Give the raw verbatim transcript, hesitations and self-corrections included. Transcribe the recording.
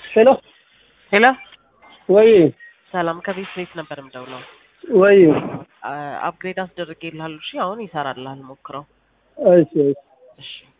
ሄሎ ሄሎ ወይ ሰላም ከቤት ቤት ነበር የምደውለው። ወይ አፕግሬድ አስደርጌልሃለሁ። እሺ አሁን ይሰራልሃል፣ ሞክረው። እሺ እሺ